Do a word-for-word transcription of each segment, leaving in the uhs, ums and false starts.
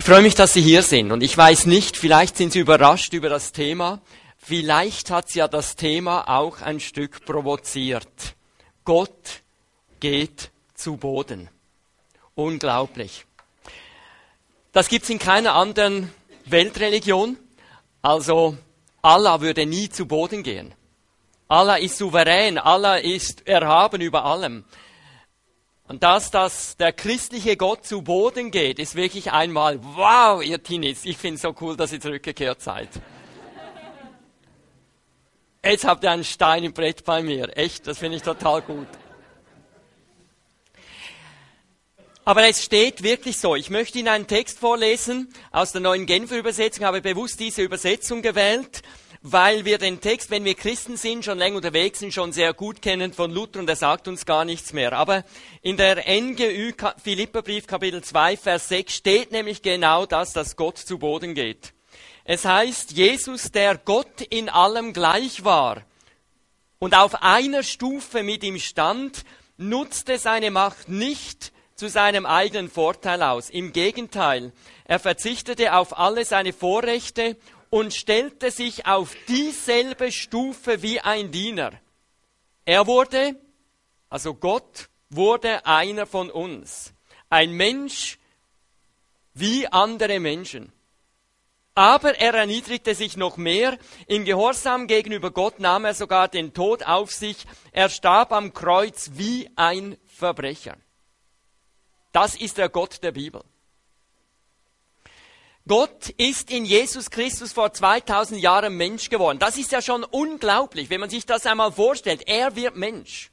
freue mich, dass Sie hier sind und ich weiß nicht, vielleicht sind Sie überrascht über das Thema, vielleicht hat Sie ja das Thema auch ein Stück provoziert. Gott geht zu Boden. Unglaublich. Das gibt es in keiner anderen Weltreligion. Also Allah würde nie zu Boden gehen. Allah ist souverän, Allah ist erhaben über allem. Und dass, dass der christliche Gott zu Boden geht, ist wirklich einmal, wow, ihr Teenies, ich finde es so cool, dass ihr zurückgekehrt seid. Jetzt habt ihr einen Stein im Brett bei mir. Echt, das finde ich total gut. Aber es steht wirklich so. Ich möchte Ihnen einen Text vorlesen aus der Neuen Genfer Übersetzung. Ich habe bewusst diese Übersetzung gewählt, weil wir den Text, wenn wir Christen sind, schon länger unterwegs sind, schon sehr gut kennen von Luther und er sagt uns gar nichts mehr. Aber in der N G Ü Philipperbrief Kapitel zwei, Vers sechs steht nämlich genau das, dass Gott zu Boden geht. Es heißt, Jesus, der Gott in allem gleich war und auf einer Stufe mit ihm stand, nutzte seine Macht nicht zu seinem eigenen Vorteil aus. Im Gegenteil, er verzichtete auf alle seine Vorrechte und stellte sich auf dieselbe Stufe wie ein Diener. Er wurde, also Gott, wurde einer von uns. Ein Mensch wie andere Menschen. Aber er erniedrigte sich noch mehr. Im Gehorsam gegenüber Gott nahm er sogar den Tod auf sich. Er starb am Kreuz wie ein Verbrecher. Das ist der Gott der Bibel. Gott ist in Jesus Christus vor zweitausend Jahren Mensch geworden. Das ist ja schon unglaublich, wenn man sich das einmal vorstellt. Er wird Mensch.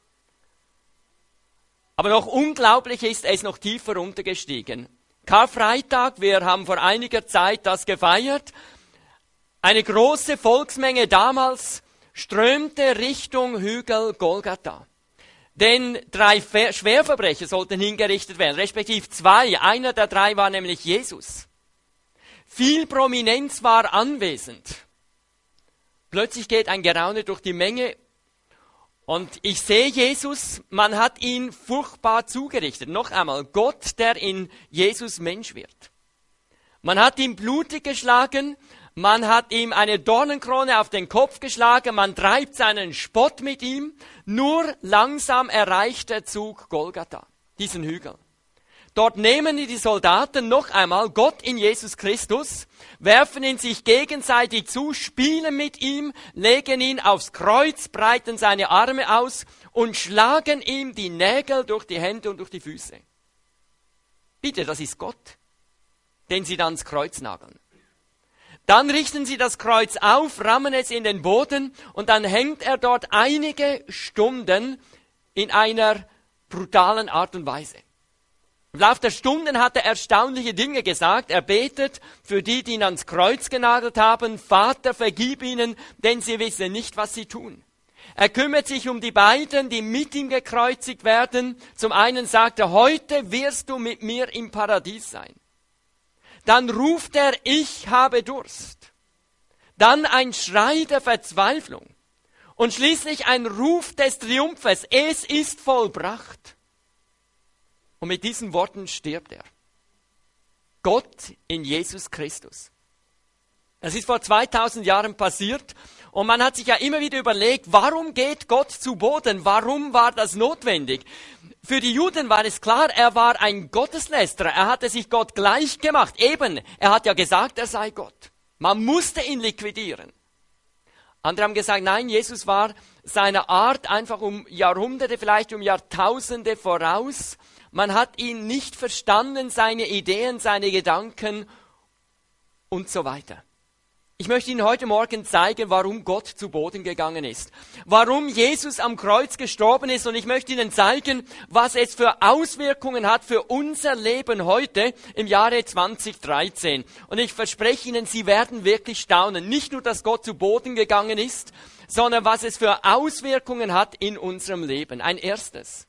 Aber noch unglaublicher ist, er ist noch tiefer runtergestiegen. Karfreitag, wir haben vor einiger Zeit das gefeiert. Eine große Volksmenge damals strömte Richtung Hügel Golgatha. Denn drei Schwerverbrecher sollten hingerichtet werden, respektive zwei. Einer der drei war nämlich Jesus. Viel Prominenz war anwesend. Plötzlich geht ein Geraune durch die Menge und ich sehe Jesus, man hat ihn furchtbar zugerichtet. Noch einmal, Gott, der in Jesus Mensch wird. Man hat ihn blutig geschlagen, man hat ihm eine Dornenkrone auf den Kopf geschlagen, man treibt seinen Spott mit ihm. Nur langsam erreicht der Zug Golgatha, diesen Hügel. Dort nehmen die Soldaten noch einmal Gott in Jesus Christus, werfen ihn sich gegenseitig zu, spielen mit ihm, legen ihn aufs Kreuz, breiten seine Arme aus und schlagen ihm die Nägel durch die Hände und durch die Füße. Bitte, das ist Gott, den sie dann ans Kreuz nageln. Dann richten sie das Kreuz auf, rammen es in den Boden und dann hängt er dort einige Stunden in einer brutalen Art und Weise. Im Laufe der Stunden hat er erstaunliche Dinge gesagt. Er betet für die, die ihn ans Kreuz genagelt haben. Vater, vergib ihnen, denn sie wissen nicht, was sie tun. Er kümmert sich um die beiden, die mit ihm gekreuzigt werden. Zum einen sagt er, heute wirst du mit mir im Paradies sein. Dann ruft er, ich habe Durst. Dann ein Schrei der Verzweiflung. Und schließlich ein Ruf des Triumphes. Es ist vollbracht. Und mit diesen Worten stirbt er. Gott in Jesus Christus. Das ist vor zweitausend Jahren passiert. Und man hat sich ja immer wieder überlegt, warum geht Gott zu Boden? Warum war das notwendig? Für die Juden war es klar, er war ein Gotteslästerer. Er hatte sich Gott gleich gemacht. Eben, er hat ja gesagt, er sei Gott. Man musste ihn liquidieren. Andere haben gesagt, nein, Jesus war seiner Art einfach um Jahrhunderte, vielleicht um Jahrtausende voraus. Man hat ihn nicht verstanden, seine Ideen, seine Gedanken und so weiter. Ich möchte Ihnen heute Morgen zeigen, warum Gott zu Boden gegangen ist. Warum Jesus am Kreuz gestorben ist. Und ich möchte Ihnen zeigen, was es für Auswirkungen hat für unser Leben heute im Jahre zwanzig dreizehn. Und ich verspreche Ihnen, Sie werden wirklich staunen. Nicht nur, dass Gott zu Boden gegangen ist, sondern was es für Auswirkungen hat in unserem Leben. Ein erstes.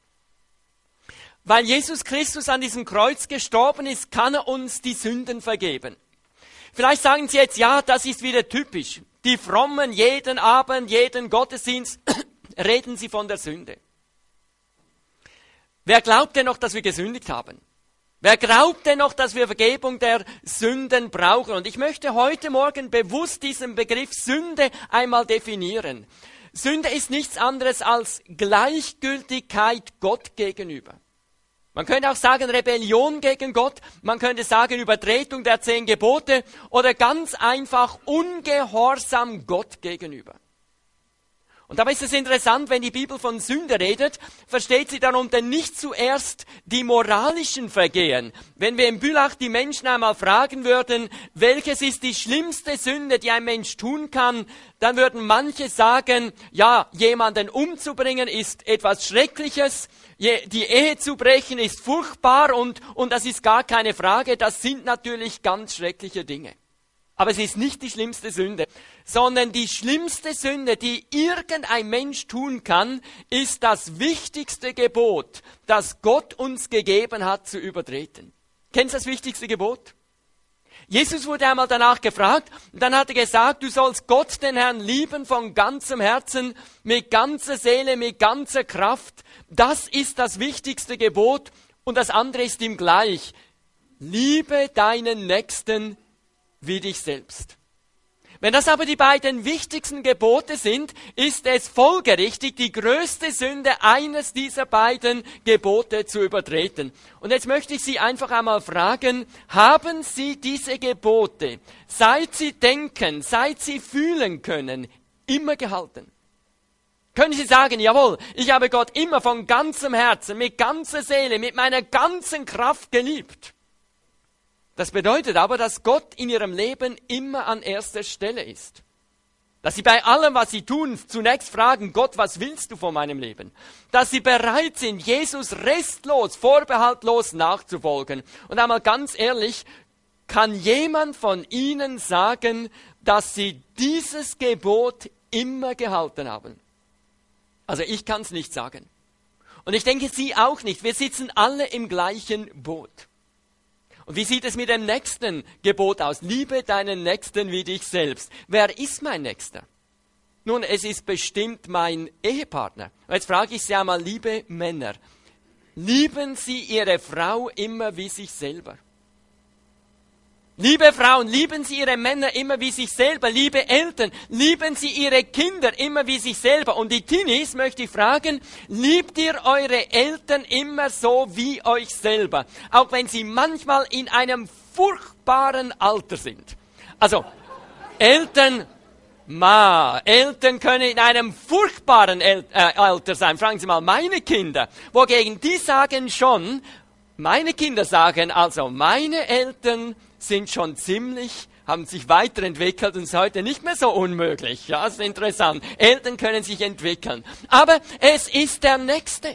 Weil Jesus Christus an diesem Kreuz gestorben ist, kann er uns die Sünden vergeben. Vielleicht sagen Sie jetzt, ja, das ist wieder typisch. Die Frommen, jeden Abend, jeden Gottesdienst, reden sie von der Sünde. Wer glaubt denn noch, dass wir gesündigt haben? Wer glaubt denn noch, dass wir Vergebung der Sünden brauchen? Und ich möchte heute Morgen bewusst diesen Begriff Sünde einmal definieren. Sünde ist nichts anderes als Gleichgültigkeit Gott gegenüber. Man könnte auch sagen Rebellion gegen Gott, man könnte sagen Übertretung der zehn Gebote oder ganz einfach Ungehorsam Gott gegenüber. Und dabei ist es interessant, wenn die Bibel von Sünde redet, versteht sie darunter nicht zuerst die moralischen Vergehen. Wenn wir in Bülach die Menschen einmal fragen würden, welches ist die schlimmste Sünde, die ein Mensch tun kann, dann würden manche sagen, ja, jemanden umzubringen ist etwas Schreckliches, die Ehe zu brechen ist furchtbar und, und das ist gar keine Frage, das sind natürlich ganz schreckliche Dinge. Aber es ist nicht die schlimmste Sünde, sondern die schlimmste Sünde, die irgendein Mensch tun kann, ist das wichtigste Gebot, das Gott uns gegeben hat, zu übertreten. Kennst du das wichtigste Gebot? Jesus wurde einmal danach gefragt und dann hat er gesagt, du sollst Gott, den Herrn, lieben von ganzem Herzen, mit ganzer Seele, mit ganzer Kraft. Das ist das wichtigste Gebot und das andere ist ihm gleich. Liebe deinen Nächsten wie dich selbst. Wenn das aber die beiden wichtigsten Gebote sind, ist es folgerichtig, die größte Sünde eines dieser beiden Gebote zu übertreten. Und jetzt möchte ich Sie einfach einmal fragen, haben Sie diese Gebote, seit Sie denken, seit Sie fühlen können, immer gehalten? Können Sie sagen, jawohl, ich habe Gott immer von ganzem Herzen, mit ganzer Seele, mit meiner ganzen Kraft geliebt? Das bedeutet aber, dass Gott in ihrem Leben immer an erster Stelle ist. Dass sie bei allem, was sie tun, zunächst fragen, Gott, was willst du von meinem Leben? Dass sie bereit sind, Jesus restlos, vorbehaltlos nachzufolgen. Und einmal ganz ehrlich, kann jemand von Ihnen sagen, dass Sie dieses Gebot immer gehalten haben? Also ich kann es nicht sagen. Und ich denke, Sie auch nicht. Wir sitzen alle im gleichen Boot. Und wie sieht es mit dem nächsten Gebot aus? Liebe deinen Nächsten wie dich selbst. Wer ist mein Nächster? Nun, es ist bestimmt mein Ehepartner. Und jetzt frage ich Sie einmal, liebe Männer, lieben Sie Ihre Frau immer wie sich selber? Liebe Frauen, lieben Sie Ihre Männer immer wie sich selber. Liebe Eltern, lieben Sie Ihre Kinder immer wie sich selber. Und die Teenies möchte ich fragen, liebt ihr eure Eltern immer so wie euch selber? Auch wenn sie manchmal in einem furchtbaren Alter sind. Also, Eltern, ma, Eltern können in einem furchtbaren El- äh, Alter sein. Fragen Sie mal meine Kinder. Wogegen die sagen schon, meine Kinder sagen also, meine Eltern sind schon ziemlich, haben sich weiterentwickelt und ist heute nicht mehr so unmöglich. Ja, das ist interessant. Eltern können sich entwickeln. Aber es ist der Nächste.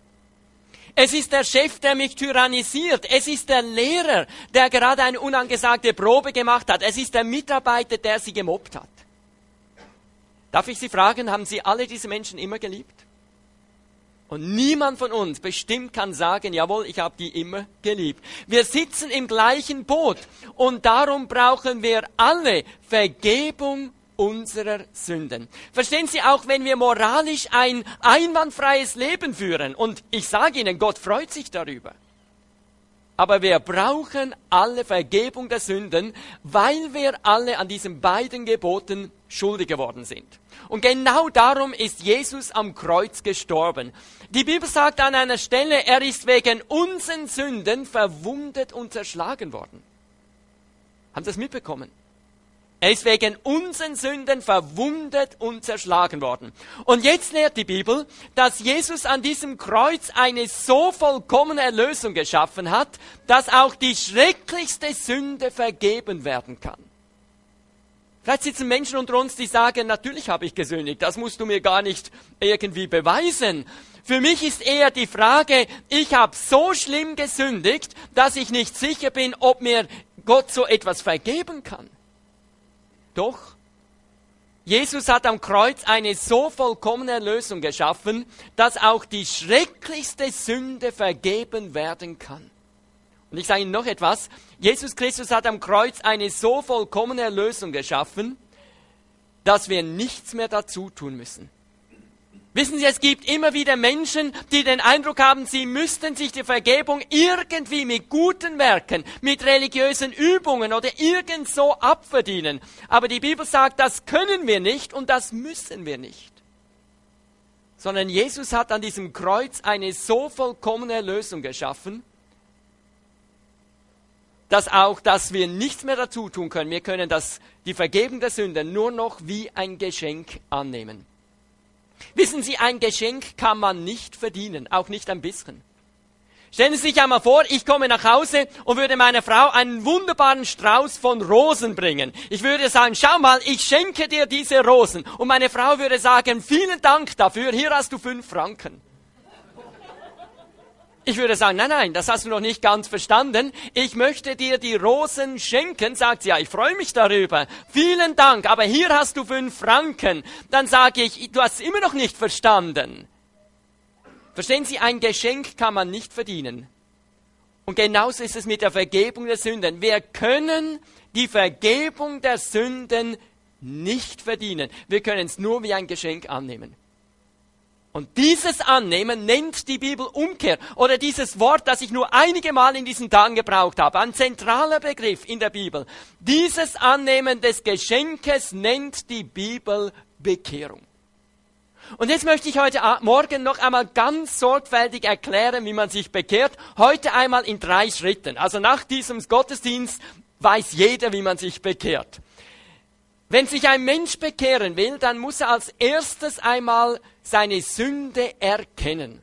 Es ist der Chef, der mich tyrannisiert. Es ist der Lehrer, der gerade eine unangesagte Probe gemacht hat. Es ist der Mitarbeiter, der sie gemobbt hat. Darf ich Sie fragen, haben Sie alle diese Menschen immer geliebt? Und niemand von uns bestimmt kann sagen, jawohl, ich habe die immer geliebt. Wir sitzen im gleichen Boot und darum brauchen wir alle Vergebung unserer Sünden. Verstehen Sie, auch wenn wir moralisch ein einwandfreies Leben führen, und ich sage Ihnen, Gott freut sich darüber, aber wir brauchen alle Vergebung der Sünden, weil wir alle an diesen beiden Geboten schuldig geworden sind. Und genau darum ist Jesus am Kreuz gestorben. Die Bibel sagt an einer Stelle, er ist wegen unseren Sünden verwundet und zerschlagen worden. Haben Sie das mitbekommen? Er ist wegen unseren Sünden verwundet und zerschlagen worden. Und jetzt lehrt die Bibel, dass Jesus an diesem Kreuz eine so vollkommene Erlösung geschaffen hat, dass auch die schrecklichste Sünde vergeben werden kann. Vielleicht sitzen Menschen unter uns, die sagen, natürlich habe ich gesündigt, das musst du mir gar nicht irgendwie beweisen. Für mich ist eher die Frage, ich habe so schlimm gesündigt, dass ich nicht sicher bin, ob mir Gott so etwas vergeben kann. Doch, Jesus hat am Kreuz eine so vollkommene Erlösung geschaffen, dass auch die schrecklichste Sünde vergeben werden kann. Und ich sage Ihnen noch etwas, Jesus Christus hat am Kreuz eine so vollkommene Erlösung geschaffen, dass wir nichts mehr dazu tun müssen. Wissen Sie, es gibt immer wieder Menschen, die den Eindruck haben, sie müssten sich die Vergebung irgendwie mit guten Werken, mit religiösen Übungen oder irgend so abverdienen. Aber die Bibel sagt, das können wir nicht und das müssen wir nicht. Sondern Jesus hat an diesem Kreuz eine so vollkommene Erlösung geschaffen, dass auch, dass wir nichts mehr dazu tun können. Wir können das, die Vergebung der Sünden nur noch wie ein Geschenk annehmen. Wissen Sie, ein Geschenk kann man nicht verdienen, auch nicht ein bisschen. Stellen Sie sich einmal vor, ich komme nach Hause und würde meiner Frau einen wunderbaren Strauß von Rosen bringen. Ich würde sagen, schau mal, ich schenke dir diese Rosen. Und meine Frau würde sagen, vielen Dank dafür, hier hast du fünf Franken. Ich würde sagen, nein, nein, das hast du noch nicht ganz verstanden. Ich möchte dir die Rosen schenken. Sagt sie, ja, ich freue mich darüber. Vielen Dank, aber hier hast du fünf Franken. Dann sage ich, du hast es immer noch nicht verstanden. Verstehen Sie, ein Geschenk kann man nicht verdienen. Und genauso ist es mit der Vergebung der Sünden. Wir können die Vergebung der Sünden nicht verdienen. Wir können es nur wie ein Geschenk annehmen. Und dieses Annehmen nennt die Bibel Umkehr. Oder dieses Wort, das ich nur einige Mal in diesen Tagen gebraucht habe. Ein zentraler Begriff in der Bibel. Dieses Annehmen des Geschenkes nennt die Bibel Bekehrung. Und jetzt möchte ich heute Morgen noch einmal ganz sorgfältig erklären, wie man sich bekehrt. Heute einmal in drei Schritten. Also nach diesem Gottesdienst weiß jeder, wie man sich bekehrt. Wenn sich ein Mensch bekehren will, dann muss er als erstes einmal seine Sünde erkennen.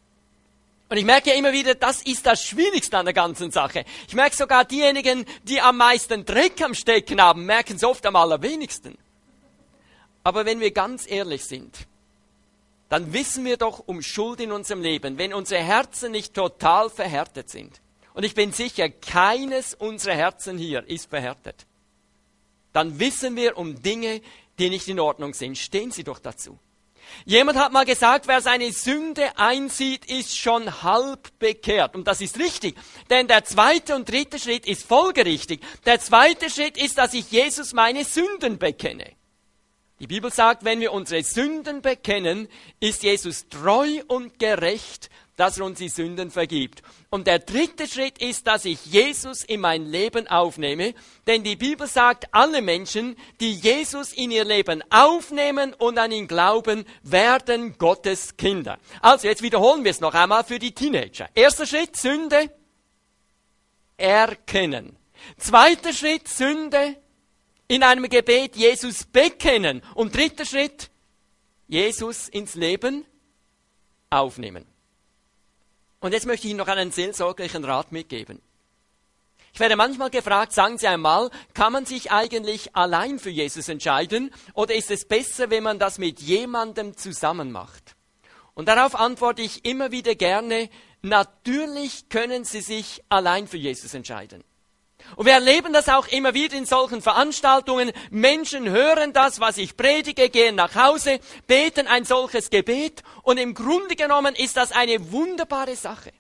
Und ich merke immer wieder, das ist das Schwierigste an der ganzen Sache. Ich merke sogar diejenigen, die am meisten Dreck am Stecken haben, merken es oft am allerwenigsten. Aber wenn wir ganz ehrlich sind, dann wissen wir doch um Schuld in unserem Leben, wenn unsere Herzen nicht total verhärtet sind. Und ich bin sicher, keines unserer Herzen hier ist verhärtet. Dann wissen wir um Dinge, die nicht in Ordnung sind. Stehen Sie doch dazu. Jemand hat mal gesagt, wer seine Sünde einsieht, ist schon halb bekehrt. Und das ist richtig, denn der zweite und dritte Schritt ist folgerichtig. Der zweite Schritt ist, dass ich Jesus meine Sünden bekenne. Die Bibel sagt, wenn wir unsere Sünden bekennen, ist Jesus treu und gerecht, dass er uns die Sünden vergibt. Und der dritte Schritt ist, dass ich Jesus in mein Leben aufnehme. Denn die Bibel sagt, alle Menschen, die Jesus in ihr Leben aufnehmen und an ihn glauben, werden Gottes Kinder. Also jetzt wiederholen wir es noch einmal für die Teenager. Erster Schritt, Sünde erkennen. Zweiter Schritt, Sünde in einem Gebet Jesus bekennen. Und dritter Schritt, Jesus ins Leben aufnehmen. Und jetzt möchte ich Ihnen noch einen seelsorgerlichen Rat mitgeben. Ich werde manchmal gefragt, sagen Sie einmal, kann man sich eigentlich allein für Jesus entscheiden oder ist es besser, wenn man das mit jemandem zusammen macht? Und darauf antworte ich immer wieder gerne, natürlich können Sie sich allein für Jesus entscheiden. Und wir erleben das auch immer wieder in solchen Veranstaltungen. Menschen hören das, was ich predige, gehen nach Hause, beten ein solches Gebet und im Grunde genommen ist das eine wunderbare Sache.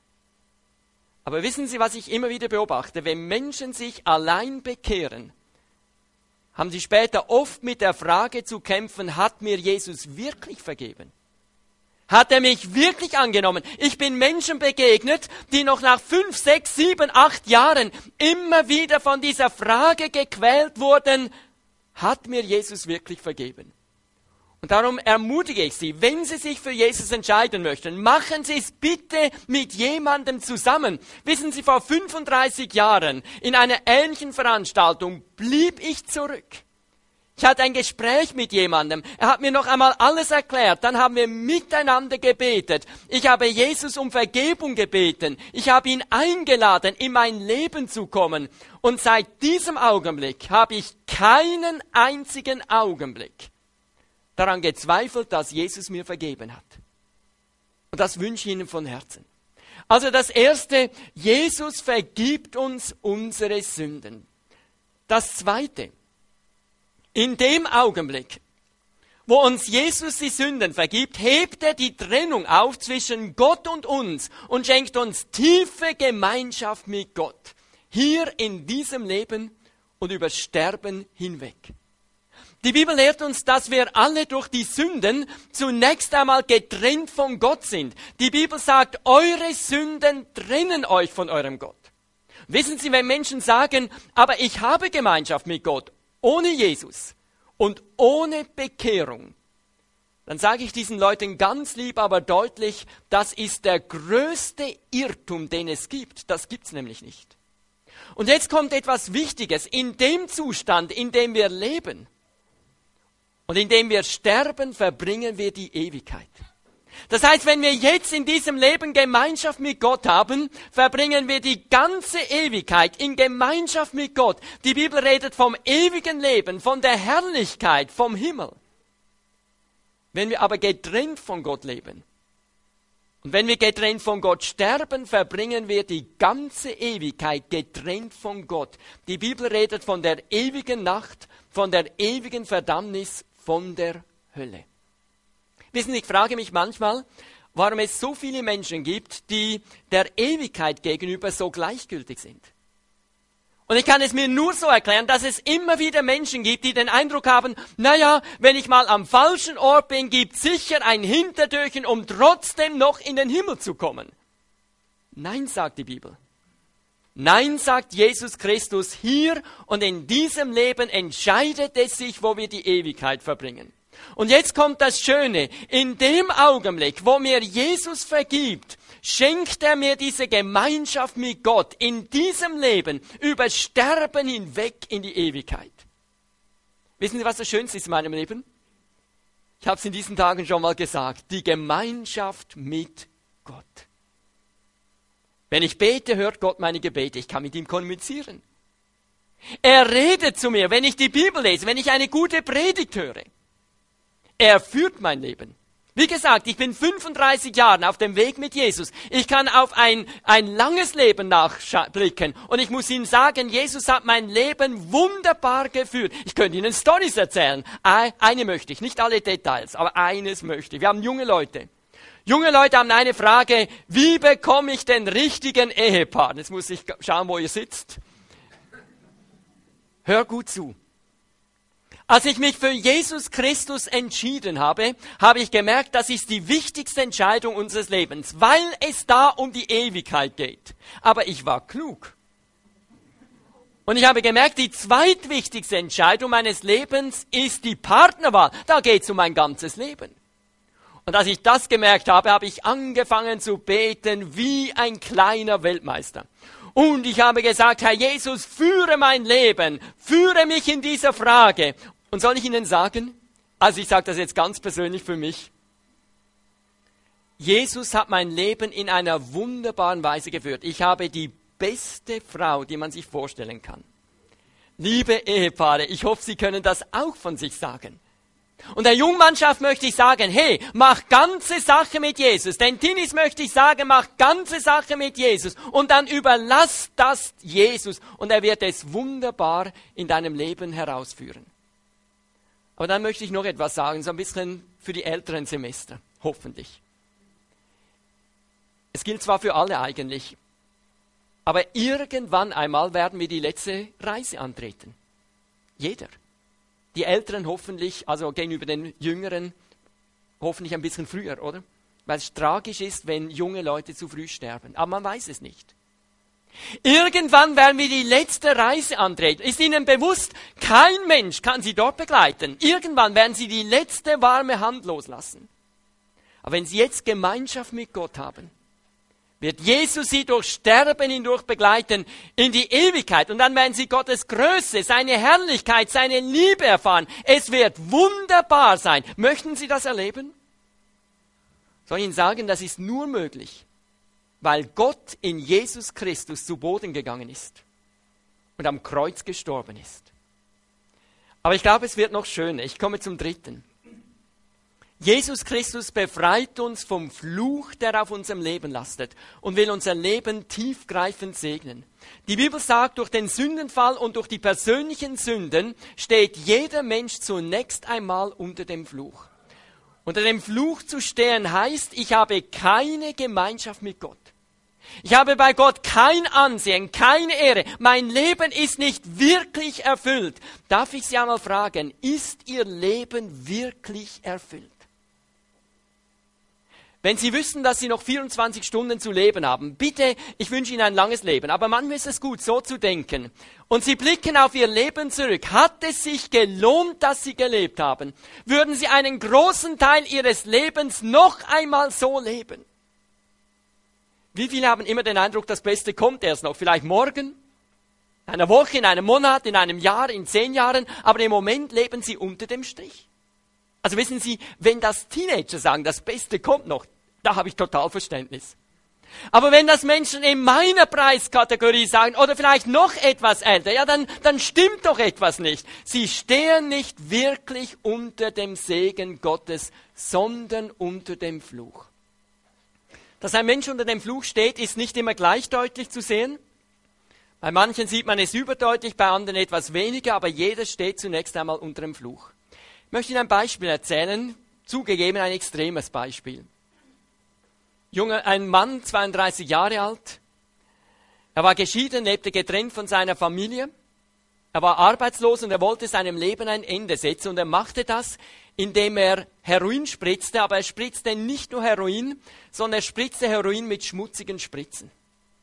Aber wissen Sie, was ich immer wieder beobachte? Wenn Menschen sich allein bekehren, haben sie später oft mit der Frage zu kämpfen, hat mir Jesus wirklich vergeben? Hat er mich wirklich angenommen? Ich bin Menschen begegnet, die noch nach fünf, sechs, sieben, acht Jahren immer wieder von dieser Frage gequält wurden, hat mir Jesus wirklich vergeben? Und darum ermutige ich Sie, wenn Sie sich für Jesus entscheiden möchten, machen Sie es bitte mit jemandem zusammen. Wissen Sie, vor fünfunddreißig Jahren in einer ähnlichen Veranstaltung blieb ich zurück. Ich hatte ein Gespräch mit jemandem. Er hat mir noch einmal alles erklärt. Dann haben wir miteinander gebetet. Ich habe Jesus um Vergebung gebeten. Ich habe ihn eingeladen, in mein Leben zu kommen. Und seit diesem Augenblick habe ich keinen einzigen Augenblick daran gezweifelt, dass Jesus mir vergeben hat. Und das wünsche ich Ihnen von Herzen. Also das Erste, Jesus vergibt uns unsere Sünden. Das Zweite, in dem Augenblick, wo uns Jesus die Sünden vergibt, hebt er die Trennung auf zwischen Gott und uns und schenkt uns tiefe Gemeinschaft mit Gott. Hier in diesem Leben und über Sterben hinweg. Die Bibel lehrt uns, dass wir alle durch die Sünden zunächst einmal getrennt von Gott sind. Die Bibel sagt, eure Sünden trennen euch von eurem Gott. Wissen Sie, wenn Menschen sagen, aber ich habe Gemeinschaft mit Gott, ohne Jesus und ohne Bekehrung, dann sage ich diesen Leuten ganz lieb, aber deutlich, das ist der größte Irrtum, den es gibt. Das gibt's nämlich nicht. Und jetzt kommt etwas Wichtiges. In dem Zustand, in dem wir leben und in dem wir sterben, verbringen wir die Ewigkeit. Das heißt, wenn wir jetzt in diesem Leben Gemeinschaft mit Gott haben, verbringen wir die ganze Ewigkeit in Gemeinschaft mit Gott. Die Bibel redet vom ewigen Leben, von der Herrlichkeit, vom Himmel. Wenn wir aber getrennt von Gott leben und wenn wir getrennt von Gott sterben, verbringen wir die ganze Ewigkeit getrennt von Gott. Die Bibel redet von der ewigen Nacht, von der ewigen Verdammnis, von der Hölle. Wissen Sie, ich frage mich manchmal, warum es so viele Menschen gibt, die der Ewigkeit gegenüber so gleichgültig sind. Und ich kann es mir nur so erklären, dass es immer wieder Menschen gibt, die den Eindruck haben, naja, wenn ich mal am falschen Ort bin, gibt es sicher ein Hintertürchen, um trotzdem noch in den Himmel zu kommen. Nein, sagt die Bibel. Nein, sagt Jesus Christus, hier und in diesem Leben entscheidet es sich, wo wir die Ewigkeit verbringen. Und jetzt kommt das Schöne, in dem Augenblick, wo mir Jesus vergibt, schenkt er mir diese Gemeinschaft mit Gott in diesem Leben, über Sterben hinweg in die Ewigkeit. Wissen Sie, was das Schönste ist in meinem Leben? Ich habe es in diesen Tagen schon mal gesagt, die Gemeinschaft mit Gott. Wenn ich bete, hört Gott meine Gebete, ich kann mit ihm kommunizieren. Er redet zu mir, wenn ich die Bibel lese, wenn ich eine gute Predigt höre. Er führt mein Leben. Wie gesagt, ich bin fünfunddreißig Jahre auf dem Weg mit Jesus. Ich kann auf ein, ein langes Leben nachblicken. Und ich muss Ihnen sagen, Jesus hat mein Leben wunderbar geführt. Ich könnte Ihnen Storys erzählen. Eine möchte ich, nicht alle Details, aber eines möchte ich. Wir haben junge Leute. Junge Leute haben eine Frage, wie bekomme ich den richtigen Ehepartner? Jetzt muss ich schauen, wo ihr sitzt. Hör gut zu. Als ich mich für Jesus Christus entschieden habe, habe ich gemerkt, das ist die wichtigste Entscheidung unseres Lebens, weil es da um die Ewigkeit geht. Aber ich war klug. Und ich habe gemerkt, die zweitwichtigste Entscheidung meines Lebens ist die Partnerwahl. Da geht es um mein ganzes Leben. Und als ich das gemerkt habe, habe ich angefangen zu beten wie ein kleiner Weltmeister. Und ich habe gesagt, Herr Jesus, führe mein Leben, führe mich in dieser Frage. Und soll ich Ihnen sagen, also ich sage das jetzt ganz persönlich für mich, Jesus hat mein Leben in einer wunderbaren Weise geführt. Ich habe die beste Frau, die man sich vorstellen kann. Liebe Ehepaare, ich hoffe, Sie können das auch von sich sagen. Und der Jungmannschaft möchte ich sagen, hey, mach ganze Sache mit Jesus. Den Teenies möchte ich sagen, mach ganze Sache mit Jesus. Und dann überlass das Jesus. Und er wird es wunderbar in deinem Leben herausführen. Aber dann möchte ich noch etwas sagen, so ein bisschen für die älteren Semester, hoffentlich. Es gilt zwar für alle eigentlich, aber irgendwann einmal werden wir die letzte Reise antreten. Jeder. Die Älteren hoffentlich, also gegenüber den Jüngeren, hoffentlich ein bisschen früher, oder? Weil es tragisch ist, wenn junge Leute zu früh sterben. Aber man weiß es nicht. Irgendwann werden wir die letzte Reise antreten. Ist Ihnen bewusst, kein Mensch kann Sie dort begleiten. Irgendwann werden Sie die letzte warme Hand loslassen. Aber wenn Sie jetzt Gemeinschaft mit Gott haben, wird Jesus Sie durch Sterben hindurch begleiten in die Ewigkeit. Und dann werden Sie Gottes Größe, seine Herrlichkeit, seine Liebe erfahren. Es wird wunderbar sein. Möchten Sie das erleben? Soll ich Ihnen sagen, das ist nur möglich, weil Gott in Jesus Christus zu Boden gegangen ist und am Kreuz gestorben ist. Aber ich glaube, es wird noch schöner. Ich komme zum dritten. Jesus Christus befreit uns vom Fluch, der auf unserem Leben lastet und will unser Leben tiefgreifend segnen. Die Bibel sagt, durch den Sündenfall und durch die persönlichen Sünden steht jeder Mensch zunächst einmal unter dem Fluch. Unter dem Fluch zu stehen heißt, ich habe keine Gemeinschaft mit Gott. Ich habe bei Gott kein Ansehen, keine Ehre. Mein Leben ist nicht wirklich erfüllt. Darf ich Sie einmal fragen, ist Ihr Leben wirklich erfüllt? Wenn Sie wüssten, dass Sie noch vierundzwanzig Stunden zu leben haben, bitte, ich wünsche Ihnen ein langes Leben, aber manchmal ist es gut, so zu denken. Und Sie blicken auf Ihr Leben zurück. Hat es sich gelohnt, dass Sie gelebt haben? Würden Sie einen großen Teil Ihres Lebens noch einmal so leben? Wie viele haben immer den Eindruck, das Beste kommt erst noch? Vielleicht morgen, in einer Woche, in einem Monat, in einem Jahr, in zehn Jahren, aber im Moment leben Sie unter dem Strich. Also wissen Sie, wenn das Teenager sagen, das Beste kommt noch, da habe ich total Verständnis. Aber wenn das Menschen in meiner Preiskategorie sagen, oder vielleicht noch etwas älter, ja, dann, dann stimmt doch etwas nicht. Sie stehen nicht wirklich unter dem Segen Gottes, sondern unter dem Fluch. Dass ein Mensch unter dem Fluch steht, ist nicht immer gleich deutlich zu sehen. Bei manchen sieht man es überdeutlich, bei anderen etwas weniger, aber jeder steht zunächst einmal unter dem Fluch. Ich möchte Ihnen ein Beispiel erzählen, zugegeben ein extremes Beispiel. Junge, ein Mann, zweiunddreißig Jahre alt, er war geschieden, lebte getrennt von seiner Familie, er war arbeitslos und er wollte seinem Leben ein Ende setzen und er machte das, indem er Heroin spritzte, aber er spritzte nicht nur Heroin, sondern er spritzte Heroin mit schmutzigen Spritzen.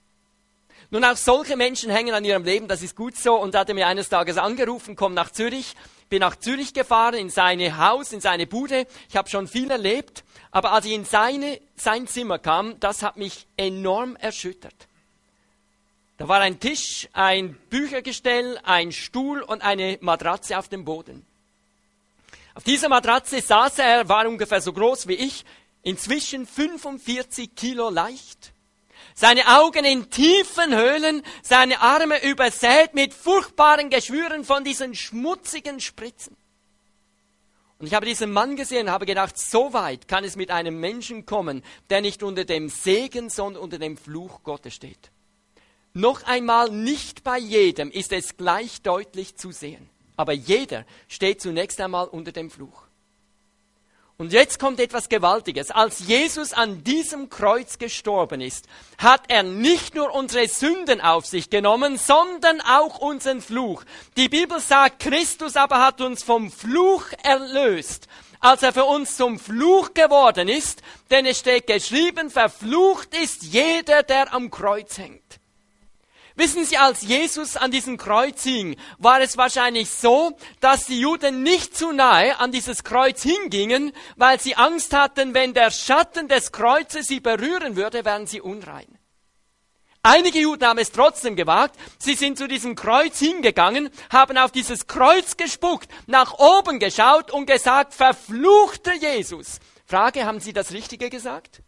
Nun, auch solche Menschen hängen an ihrem Leben, das ist gut so, und er hatte mir eines Tages angerufen, komm nach Zürich, bin nach Zürich gefahren, in sein Haus, in seine Bude, ich habe schon viel erlebt, aber als ich in seine, sein Zimmer kam, das hat mich enorm erschüttert. Da war ein Tisch, ein Büchergestell, ein Stuhl und eine Matratze auf dem Boden. Auf dieser Matratze saß er, war ungefähr so groß wie ich, inzwischen fünfundvierzig Kilo leicht. Seine Augen in tiefen Höhlen, seine Arme übersät mit furchtbaren Geschwüren von diesen schmutzigen Spritzen. Und ich habe diesen Mann gesehen und habe gedacht, so weit kann es mit einem Menschen kommen, der nicht unter dem Segen, sondern unter dem Fluch Gottes steht. Noch einmal, nicht bei jedem ist es gleich deutlich zu sehen. Aber jeder steht zunächst einmal unter dem Fluch. Und jetzt kommt etwas Gewaltiges. Als Jesus an diesem Kreuz gestorben ist, hat er nicht nur unsere Sünden auf sich genommen, sondern auch unseren Fluch. Die Bibel sagt, Christus aber hat uns vom Fluch erlöst, als er für uns zum Fluch geworden ist, denn es steht geschrieben, verflucht ist jeder, der am Kreuz hängt. Wissen Sie, als Jesus an diesem Kreuz hing, war es wahrscheinlich so, dass die Juden nicht zu nahe an dieses Kreuz hingingen, weil sie Angst hatten, wenn der Schatten des Kreuzes sie berühren würde, wären sie unrein. Einige Juden haben es trotzdem gewagt. Sie sind zu diesem Kreuz hingegangen, haben auf dieses Kreuz gespuckt, nach oben geschaut und gesagt, verfluchter Jesus. Frage, haben Sie das Richtige gesagt?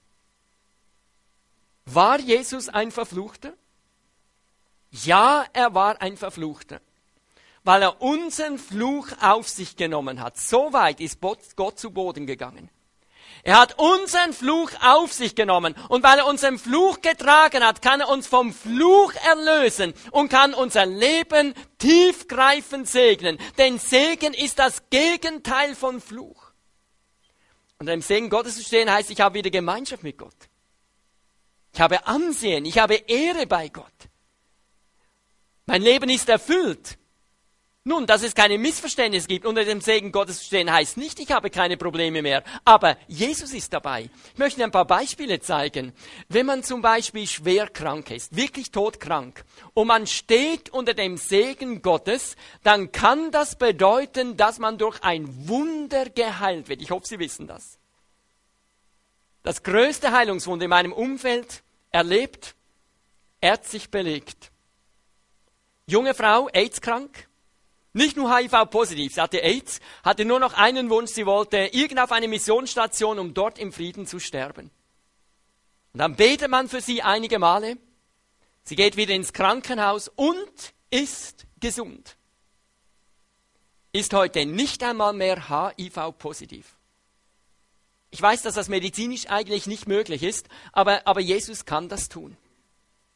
War Jesus ein Verfluchter? Ja, er war ein Verfluchter, weil er unseren Fluch auf sich genommen hat. So weit ist Gott zu Boden gegangen. Er hat unseren Fluch auf sich genommen und weil er unseren Fluch getragen hat, kann er uns vom Fluch erlösen und kann unser Leben tiefgreifend segnen. Denn Segen ist das Gegenteil von Fluch. Unter dem Segen Gottes zu stehen heißt, ich habe wieder Gemeinschaft mit Gott. Ich habe Ansehen, ich habe Ehre bei Gott. Mein Leben ist erfüllt. Nun, dass es keine Missverständnisse gibt, unter dem Segen Gottes zu stehen, heißt nicht, ich habe keine Probleme mehr. Aber Jesus ist dabei. Ich möchte ein paar Beispiele zeigen. Wenn man zum Beispiel schwer krank ist, wirklich todkrank, und man steht unter dem Segen Gottes, dann kann das bedeuten, dass man durch ein Wunder geheilt wird. Ich hoffe, Sie wissen das. Das größte Heilungswunder in meinem Umfeld erlebt, ärztlich belegt. Junge Frau, AIDS-krank, nicht nur H I V-positiv, sie hatte AIDS, hatte nur noch einen Wunsch, sie wollte irgend auf eine Missionsstation, um dort im Frieden zu sterben. Und dann betet man für sie einige Male, sie geht wieder ins Krankenhaus und ist gesund. Ist heute nicht einmal mehr H I V-positiv. Ich weiß, dass das medizinisch eigentlich nicht möglich ist, aber, aber Jesus kann das tun.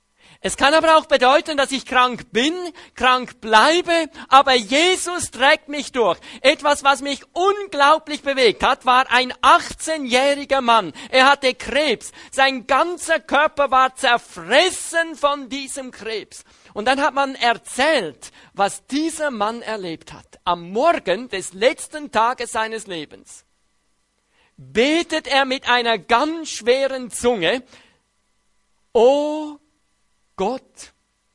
Es kann aber auch bedeuten, dass ich krank bin, krank bleibe, aber Jesus trägt mich durch. Etwas, was mich unglaublich bewegt hat, war ein achtzehnjähriger Mann. Er hatte Krebs. Sein ganzer Körper war zerfressen von diesem Krebs. Und dann hat man erzählt, was dieser Mann erlebt hat. Am Morgen des letzten Tages seines Lebens betet er mit einer ganz schweren Zunge: O Gott,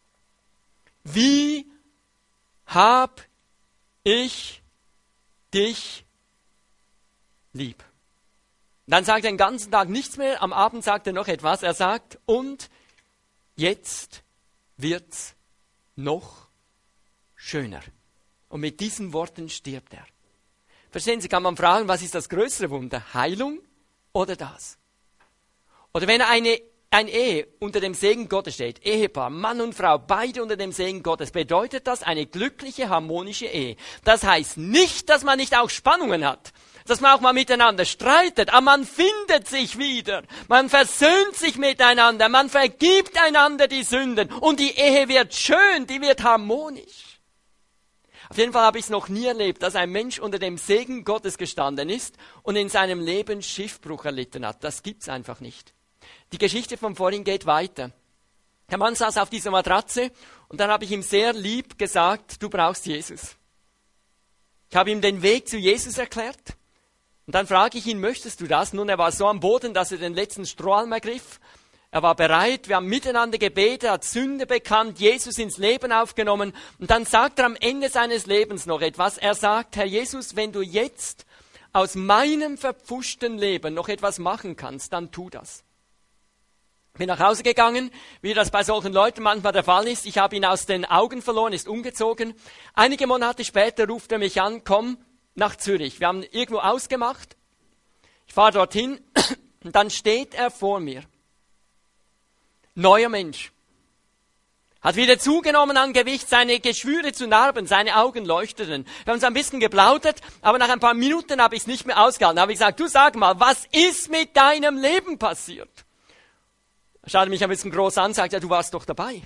wie hab ich dich lieb. Dann sagt er den ganzen Tag nichts mehr, am Abend sagt er noch etwas. Er sagt, und jetzt wird's noch schöner. Und mit diesen Worten stirbt er. Verstehen Sie, kann man fragen, was ist das größere Wunder? Heilung oder das? Oder wenn eine Ein Ehe unter dem Segen Gottes steht, Ehepaar, Mann und Frau, beide unter dem Segen Gottes, bedeutet das eine glückliche, harmonische Ehe. Das heißt nicht, dass man nicht auch Spannungen hat, dass man auch mal miteinander streitet, aber man findet sich wieder, man versöhnt sich miteinander, man vergibt einander die Sünden und die Ehe wird schön, die wird harmonisch. Auf jeden Fall habe ich es noch nie erlebt, dass ein Mensch unter dem Segen Gottes gestanden ist und in seinem Leben Schiffbruch erlitten hat. Das gibt's einfach nicht. Die Geschichte von vorhin geht weiter. Der Mann saß auf dieser Matratze und dann habe ich ihm sehr lieb gesagt, du brauchst Jesus. Ich habe ihm den Weg zu Jesus erklärt und dann frage ich ihn, möchtest du das? Nun, er war so am Boden, dass er den letzten Strohhalm ergriff. Er war bereit, wir haben miteinander gebetet, hat Sünde bekannt, Jesus ins Leben aufgenommen und dann sagt er am Ende seines Lebens noch etwas. Er sagt, Herr Jesus, wenn du jetzt aus meinem verpfuschten Leben noch etwas machen kannst, dann tu das. Bin nach Hause gegangen, wie das bei solchen Leuten manchmal der Fall ist. Ich habe ihn aus den Augen verloren, ist umgezogen. Einige Monate später ruft er mich an, komm nach Zürich. Wir haben irgendwo ausgemacht. Ich fahre dorthin und dann steht er vor mir. Neuer Mensch. Hat wieder zugenommen an Gewicht, seine Geschwüre zu Narben, seine Augen leuchteten. Wir haben uns ein bisschen geplaudert, aber nach ein paar Minuten habe ich es nicht mehr ausgehalten. Da habe ich gesagt, du sag mal, was ist mit deinem Leben passiert? Er schaute mich ein bisschen groß an und sagte, ja, du warst doch dabei.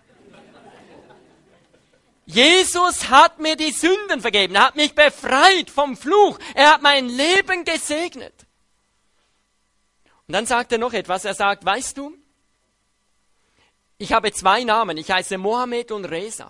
Jesus hat mir die Sünden vergeben, er hat mich befreit vom Fluch, er hat mein Leben gesegnet. Und dann sagt er noch etwas, er sagt, weißt du, ich habe zwei Namen, ich heiße Mohammed und Reza.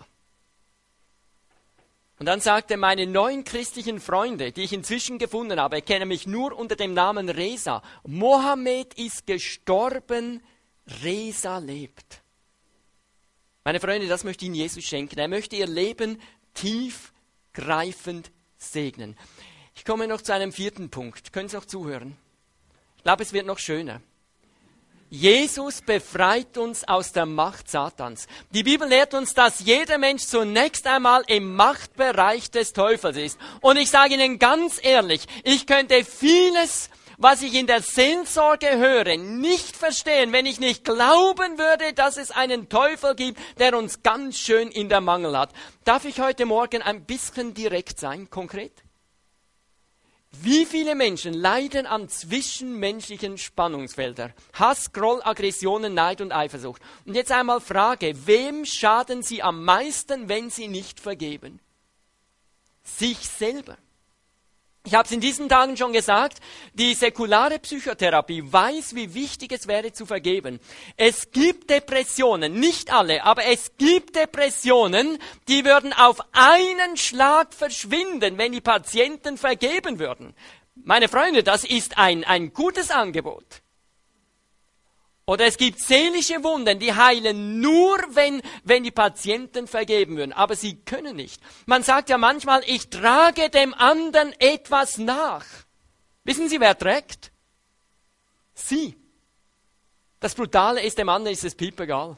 Und dann sagt er, meine neuen christlichen Freunde, die ich inzwischen gefunden habe, kennen mich nur unter dem Namen Reza. Mohammed ist gestorben, Reza lebt. Meine Freunde, das möchte Ihnen Jesus schenken. Er möchte Ihr Leben tiefgreifend segnen. Ich komme noch zu einem vierten Punkt. Können Sie noch zuhören? Ich glaube, es wird noch schöner. Jesus befreit uns aus der Macht Satans. Die Bibel lehrt uns, dass jeder Mensch zunächst einmal im Machtbereich des Teufels ist. Und ich sage Ihnen ganz ehrlich, ich könnte vieles, was ich in der Seelsorge höre, nicht verstehen, wenn ich nicht glauben würde, dass es einen Teufel gibt, der uns ganz schön in der Mangel hat. Darf ich heute Morgen ein bisschen direkt sein, konkret? Wie viele Menschen leiden an zwischenmenschlichen Spannungsfeldern? Hass, Groll, Aggressionen, Neid und Eifersucht. Und jetzt einmal Frage, wem schaden sie am meisten, wenn sie nicht vergeben? Sich selber. Ich habe es in diesen Tagen schon gesagt, die säkulare Psychotherapie weiß, wie wichtig es wäre zu vergeben. Es gibt Depressionen, nicht alle, aber es gibt Depressionen, die würden auf einen Schlag verschwinden, wenn die Patienten vergeben würden. Meine Freunde, das ist ein, ein gutes Angebot. Oder es gibt seelische Wunden, die heilen nur, wenn, wenn die Patienten vergeben würden. Aber sie können nicht. Man sagt ja manchmal, ich trage dem anderen etwas nach. Wissen Sie, wer trägt? Sie. Das Brutale ist, dem anderen ist es piepegal.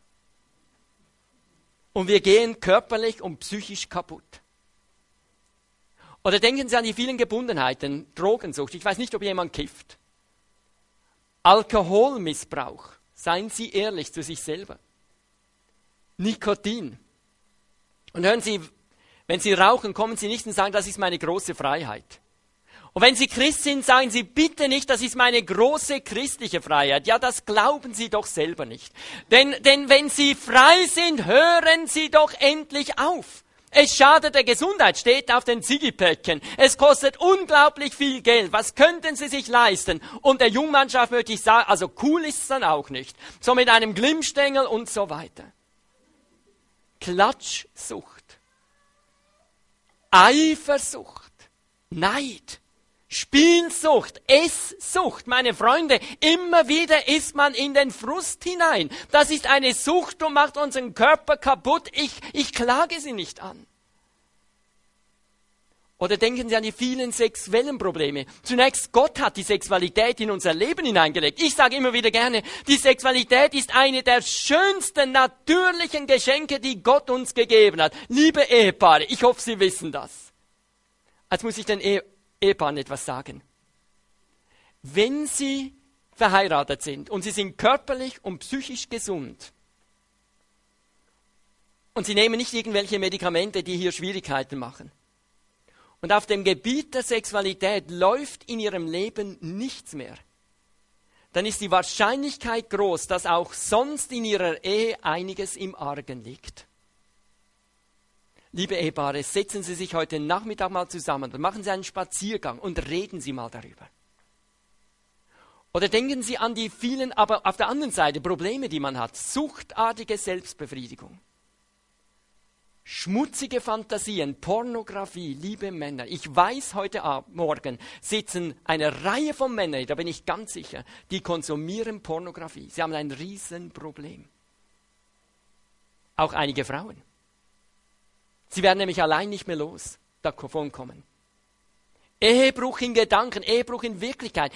Und wir gehen körperlich und psychisch kaputt. Oder denken Sie an die vielen Gebundenheiten, Drogensucht. Ich weiß nicht, ob jemand kifft. Alkoholmissbrauch. Seien Sie ehrlich zu sich selber. Nikotin. Und hören Sie, wenn Sie rauchen, kommen Sie nicht und sagen, das ist meine große Freiheit. Und wenn Sie Christ sind, sagen Sie bitte nicht, das ist meine große christliche Freiheit. Ja, das glauben Sie doch selber nicht. Denn, denn wenn Sie frei sind, hören Sie doch endlich auf. Es schadet der Gesundheit, steht auf den Zigipäckchen. Es kostet unglaublich viel Geld. Was könnten Sie sich leisten? Und der Jungmannschaft möchte ich sagen, also cool ist es dann auch nicht. So mit einem Glimmstängel und so weiter. Klatschsucht. Eifersucht. Neid. Spielsucht, Esssucht, meine Freunde, immer wieder ist man in den Frust hinein. Das ist eine Sucht und macht unseren Körper kaputt. Ich, ich klage sie nicht an. Oder denken Sie an die vielen sexuellen Probleme. Zunächst, Gott hat die Sexualität in unser Leben hineingelegt. Ich sage immer wieder gerne, die Sexualität ist eine der schönsten natürlichen Geschenke, die Gott uns gegeben hat. Liebe Ehepaare, ich hoffe, Sie wissen das. Jetzt muss ich den Ehe Ehepaaren etwas sagen. Wenn Sie verheiratet sind und Sie sind körperlich und psychisch gesund und Sie nehmen nicht irgendwelche Medikamente, die hier Schwierigkeiten machen, und auf dem Gebiet der Sexualität läuft in Ihrem Leben nichts mehr, dann ist die Wahrscheinlichkeit groß, dass auch sonst in Ihrer Ehe einiges im Argen liegt. Liebe Ehepaare, setzen Sie sich heute Nachmittag mal zusammen und machen Sie einen Spaziergang und reden Sie mal darüber. Oder denken Sie an die vielen, aber auf der anderen Seite Probleme, die man hat. Suchtartige Selbstbefriedigung. Schmutzige Fantasien, Pornografie, liebe Männer. Ich weiß, heute Abend, Morgen sitzen eine Reihe von Männern, da bin ich ganz sicher, die konsumieren Pornografie. Sie haben ein Riesenproblem. Auch einige Frauen. Sie werden nämlich allein nicht mehr los davon kommen. Ehebruch in Gedanken, Ehebruch in Wirklichkeit,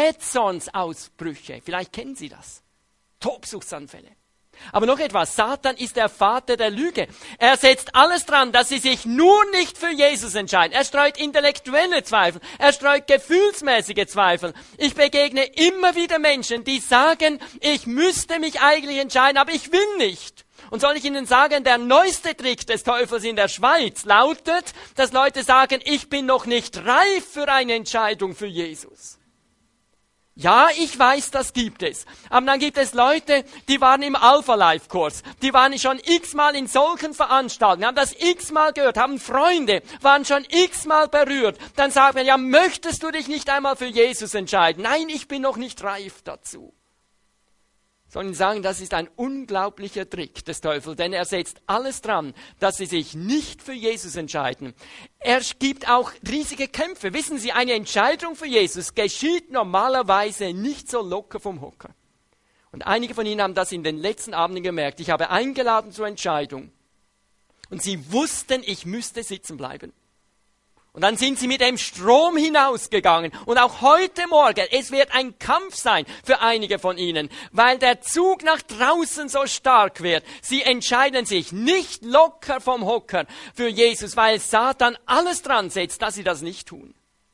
Jähzornsausbrüche, vielleicht kennen Sie das. Tobsuchtsanfälle. Aber noch etwas, Satan ist der Vater der Lüge. Er setzt alles dran, dass Sie sich nur nicht für Jesus entscheiden. Er streut intellektuelle Zweifel, er streut gefühlsmäßige Zweifel. Ich begegne immer wieder Menschen, die sagen, ich müsste mich eigentlich entscheiden, aber ich will nicht. Und soll ich Ihnen sagen, der neueste Trick des Teufels in der Schweiz lautet, dass Leute sagen, ich bin noch nicht reif für eine Entscheidung für Jesus. Ja, ich weiß, das gibt es. Aber dann gibt es Leute, die waren im Alpha-Life-Kurs. Die waren schon x-mal in solchen Veranstaltungen, haben das x-mal gehört, haben Freunde, waren schon x-mal berührt. Dann sagt man, ja, möchtest du dich nicht einmal für Jesus entscheiden? Nein, ich bin noch nicht reif dazu. Soll ich sagen, das ist ein unglaublicher Trick des Teufels, denn er setzt alles dran, dass sie sich nicht für Jesus entscheiden. Er gibt auch riesige Kämpfe. Wissen Sie, eine Entscheidung für Jesus geschieht normalerweise nicht so locker vom Hocker. Und einige von Ihnen haben das in den letzten Abenden gemerkt. Ich habe eingeladen zur Entscheidung. Und sie wussten, ich müsste sitzen bleiben. Und dann sind sie mit dem Strom hinausgegangen. Und auch heute Morgen, es wird ein Kampf sein für einige von ihnen, weil der Zug nach draußen so stark wird. Sie entscheiden sich nicht locker vom Hocker für Jesus, weil Satan alles dran setzt, dass sie das nicht tun.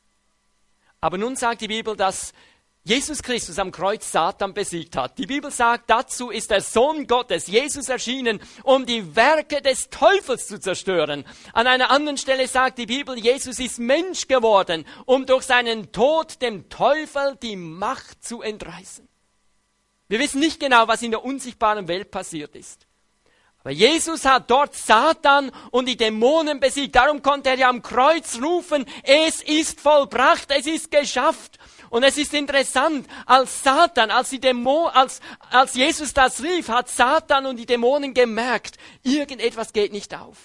Aber nun sagt die Bibel, dass Jesus Christus am Kreuz Satan besiegt hat. Die Bibel sagt, dazu ist der Sohn Gottes, Jesus, erschienen, um die Werke des Teufels zu zerstören. An einer anderen Stelle sagt die Bibel, Jesus ist Mensch geworden, um durch seinen Tod dem Teufel die Macht zu entreißen. Wir wissen nicht genau, was in der unsichtbaren Welt passiert ist. Aber Jesus hat dort Satan und die Dämonen besiegt. Darum konnte er ja am Kreuz rufen, es ist vollbracht, es ist geschafft. Und es ist interessant, als Satan, als, die Dämo, als, als Jesus das rief, hat Satan und die Dämonen gemerkt, irgendetwas geht nicht auf.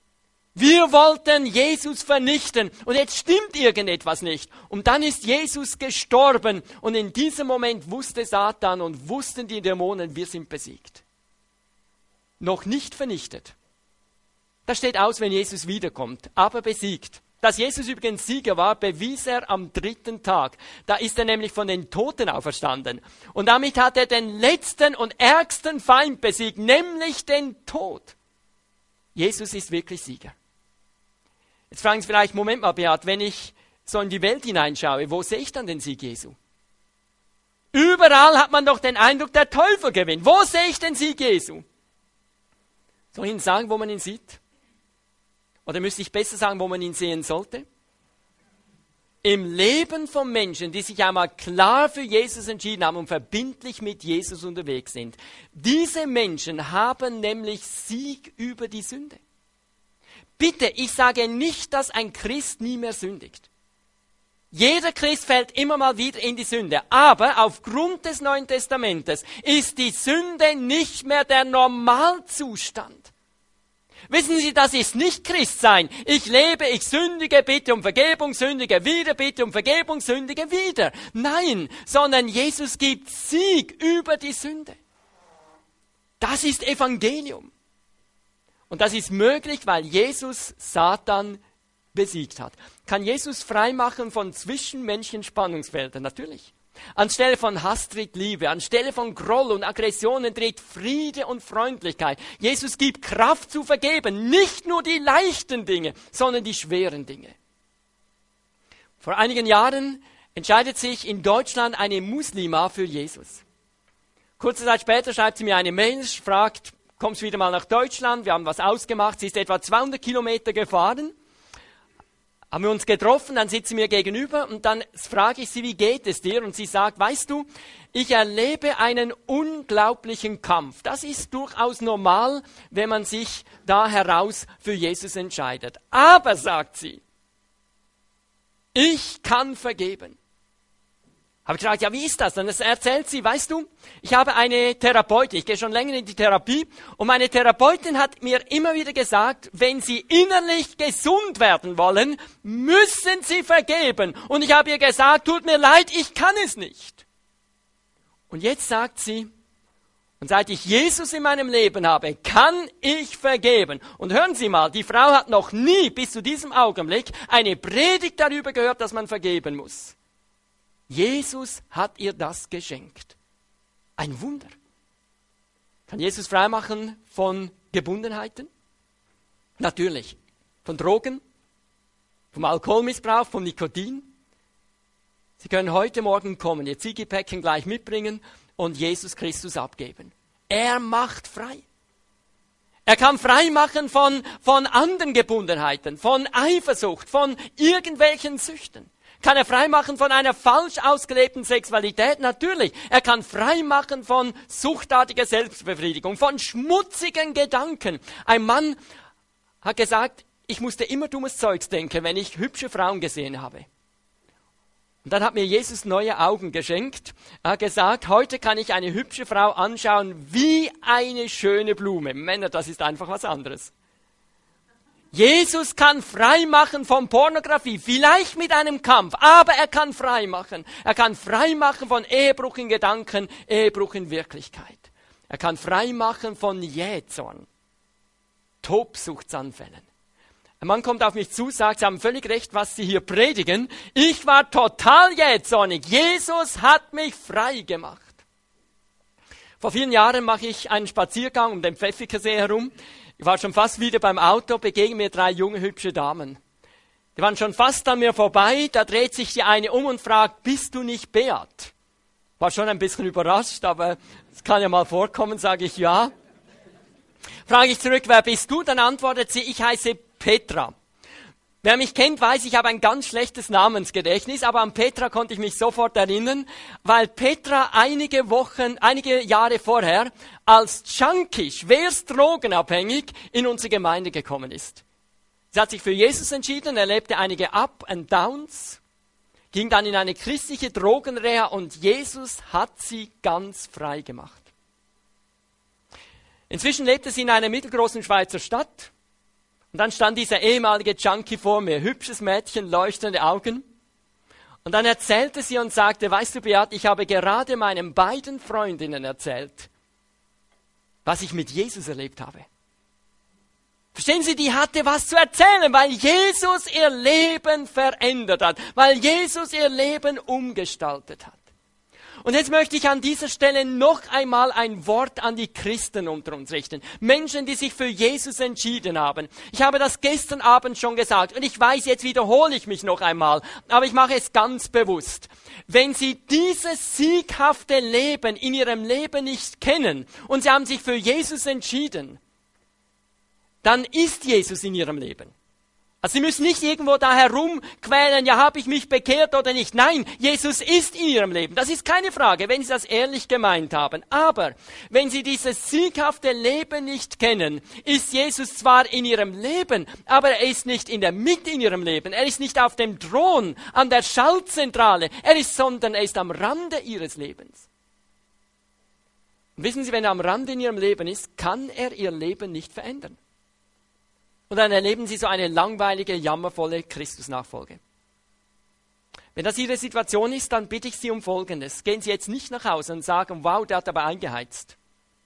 Wir wollten Jesus vernichten und jetzt stimmt irgendetwas nicht. Und dann ist Jesus gestorben und in diesem Moment wusste Satan und wussten die Dämonen, wir sind besiegt. Noch nicht vernichtet. Das steht aus, wenn Jesus wiederkommt, aber besiegt. Dass Jesus übrigens Sieger war, bewies er am dritten Tag. Da ist er nämlich von den Toten auferstanden. Und damit hat er den letzten und ärgsten Feind besiegt, nämlich den Tod. Jesus ist wirklich Sieger. Jetzt fragen Sie vielleicht, Moment mal, Beat, wenn ich so in die Welt hineinschaue, wo sehe ich dann den Sieg Jesu? Überall hat man doch den Eindruck, der Teufel gewinnt. Wo sehe ich den Sieg Jesu? Soll ich Ihnen sagen, wo man ihn sieht? Oder müsste ich besser sagen, wo man ihn sehen sollte? im Leben von Menschen, die sich einmal klar für Jesus entschieden haben und verbindlich mit Jesus unterwegs sind. Diese Menschen haben nämlich Sieg über die Sünde. Bitte, ich sage nicht, dass ein Christ nie mehr sündigt. Jeder Christ fällt immer mal wieder in die Sünde. Aber aufgrund des Neuen Testamentes ist die Sünde nicht mehr der Normalzustand. Wissen Sie, das ist nicht Christsein. Ich lebe, ich sündige, bitte um Vergebung, sündige wieder, bitte um Vergebung, sündige wieder. Nein, sondern Jesus gibt Sieg über die Sünde. Das ist Evangelium. Und das ist möglich, weil Jesus Satan besiegt hat. Kann Jesus freimachen von zwischenmenschlichen Spannungsfeldern? Natürlich. Anstelle von Hass tritt Liebe, anstelle von Groll und Aggressionen tritt Friede und Freundlichkeit. Jesus gibt Kraft zu vergeben, nicht nur die leichten Dinge, sondern die schweren Dinge. Vor einigen Jahren entscheidet sich in Deutschland eine Muslima für Jesus. Kurze Zeit später schreibt sie mir eine Mail, fragt, kommst wieder mal nach Deutschland, wir haben was ausgemacht, sie ist etwa zweihundert Kilometer gefahren. Haben wir uns getroffen, dann sitzt sie mir gegenüber und dann frage ich sie, wie geht es dir? Und sie sagt, weißt du, ich erlebe einen unglaublichen Kampf. Das ist durchaus normal, wenn man sich da heraus für Jesus entscheidet. Aber, sagt sie, ich kann vergeben. Habe ich gefragt, ja, wie ist das? Dann erzählt sie, weißt du, ich habe eine Therapeutin, ich gehe schon länger in die Therapie und meine Therapeutin hat mir immer wieder gesagt, wenn Sie innerlich gesund werden wollen, müssen Sie vergeben. Und ich habe ihr gesagt, tut mir leid, ich kann es nicht. Und jetzt sagt sie, und seit ich Jesus in meinem Leben habe, kann ich vergeben. Und hören Sie mal, die Frau hat noch nie bis zu diesem Augenblick eine Predigt darüber gehört, dass man vergeben muss. Jesus hat ihr das geschenkt. Ein Wunder. Kann Jesus freimachen von Gebundenheiten? Natürlich. Von Drogen, vom Alkoholmissbrauch, vom Nikotin. Sie können heute Morgen kommen, Ihr Ziegelpäckchen gleich mitbringen und Jesus Christus abgeben. Er macht frei. Er kann frei machen von, von anderen Gebundenheiten, von Eifersucht, von irgendwelchen Süchten. Kann er freimachen von einer falsch ausgelebten Sexualität? Natürlich. Er kann freimachen von suchtartiger Selbstbefriedigung, von schmutzigen Gedanken. Ein Mann hat gesagt, ich musste immer dummes Zeugs denken, wenn ich hübsche Frauen gesehen habe. Und dann hat mir Jesus neue Augen geschenkt. Er hat gesagt, heute kann ich eine hübsche Frau anschauen wie eine schöne Blume. Männer, das ist einfach was anderes. Jesus kann frei machen von Pornografie, vielleicht mit einem Kampf, aber er kann frei machen. Er kann frei machen von Ehebruch in Gedanken, Ehebruch in Wirklichkeit. Er kann frei machen von Jähzorn, Tobsuchtsanfällen. Ein Mann kommt auf mich zu, sagt, Sie haben völlig recht, was Sie hier predigen. Ich war total jähzornig. Jesus hat mich frei gemacht. Vor vielen Jahren mache ich einen Spaziergang um den Pfäffikensee herum. Ich war schon fast wieder beim Auto, begegnen mir drei junge, hübsche Damen. Die waren schon fast an mir vorbei, da dreht sich die eine um und fragt, bist du nicht Beat? War schon ein bisschen überrascht, aber es kann ja mal vorkommen, sage ich ja. Frage ich zurück, wer bist du? Dann antwortet sie, ich heiße Petra. Wer mich kennt, weiß, ich habe ein ganz schlechtes Namensgedächtnis, aber an Petra konnte ich mich sofort erinnern, weil Petra einige Wochen, einige Jahre vorher als Junkie, schwerst drogenabhängig, in unsere Gemeinde gekommen ist. Sie hat sich für Jesus entschieden, erlebte einige Up and Downs, ging dann in eine christliche Drogenreha und Jesus hat sie ganz frei gemacht. Inzwischen lebte sie in einer mittelgroßen Schweizer Stadt. Und dann stand dieser ehemalige Junkie vor mir, hübsches Mädchen, leuchtende Augen. Und dann erzählte sie und sagte, weißt du, Beat, ich habe gerade meinen beiden Freundinnen erzählt, was ich mit Jesus erlebt habe. Verstehen Sie, die hatte was zu erzählen, weil Jesus ihr Leben verändert hat, weil Jesus ihr Leben umgestaltet hat. Und jetzt möchte ich an dieser Stelle noch einmal ein Wort an die Christen unter uns richten. Menschen, die sich für Jesus entschieden haben. Ich habe das gestern Abend schon gesagt und ich weiß, jetzt wiederhole ich mich noch einmal, aber ich mache es ganz bewusst. Wenn Sie dieses sieghafte Leben in Ihrem Leben nicht kennen und Sie haben sich für Jesus entschieden, dann ist Jesus in Ihrem Leben. Also Sie müssen nicht irgendwo da herumquälen, ja, habe ich mich bekehrt oder nicht. Nein, Jesus ist in Ihrem Leben. Das ist keine Frage, wenn Sie das ehrlich gemeint haben. Aber wenn Sie dieses sieghafte Leben nicht kennen, ist Jesus zwar in Ihrem Leben, aber er ist nicht in der Mitte in Ihrem Leben. Er ist nicht auf dem Thron, an der Schaltzentrale. Er ist, sondern er ist am Rande Ihres Lebens. Und wissen Sie, wenn er am Rande in Ihrem Leben ist, kann er Ihr Leben nicht verändern. Und dann erleben Sie so eine langweilige, jammervolle Christusnachfolge. Wenn das Ihre Situation ist, dann bitte ich Sie um Folgendes. Gehen Sie jetzt nicht nach Hause und sagen, wow, der hat aber eingeheizt.